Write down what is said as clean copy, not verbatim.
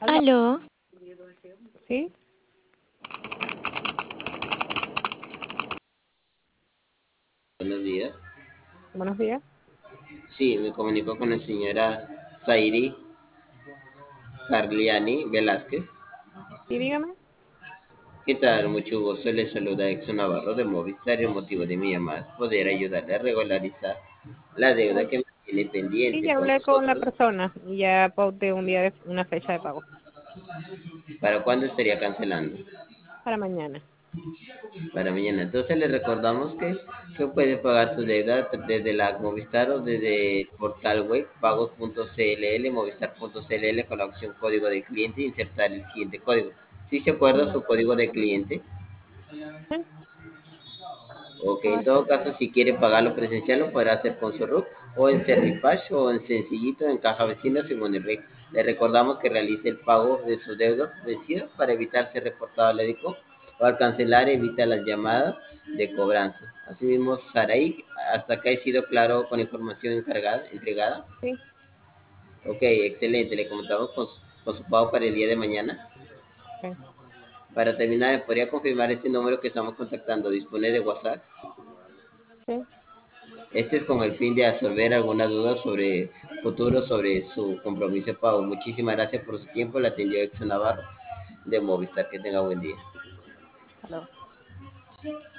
Aló, Aló, ¿sí? Buenos días. Buenos días. Sí, me comunico con la señora Zairi Carliani Velázquez. Sí, dígame. ¿Qué tal? Mucho gusto. Le saluda Exxon Navarro de Movistar. El motivo de mi llamada es poder ayudarle a regularizar la deuda Oh, que tiene sí, pendiente ya con hablé con la nosotros. persona y ya pauté un día de una fecha de pago ¿Para cuándo estaría cancelando? para mañana. Para mañana. Entonces le recordamos que puede pagar su deuda desde la Movistar o desde el portal web pagos.cll, movistar.cll con la opción código de cliente e insertar el siguiente código. Si se acuerda Ujú. su código de cliente. Sí. Ok, A en ver, todo caso, si quiere pagarlo presencial, lo podrá hacer con su RUT o en Servipash o en Sencillito en Caja Vecina según el RIC. Le recordamos que realice el pago de sus deudas vencidas para evitar ser reportado al médico o al cancelar evita las llamadas de cobranza. Asimismo, Saraí, hasta acá he sido claro con la información entregada. sí, Ok, excelente. Le comentamos con su pago para el día de mañana. sí, Para terminar, ¿me podría confirmar este número que estamos contactando? ¿Dispone de WhatsApp? sí. Este es con el fin de absorber alguna duda sobre futuro, sobre su compromiso de pago. Muchísimas gracias por su tiempo. La atendió Exxon Navarro de Movistar. Que tenga buen día. Aló.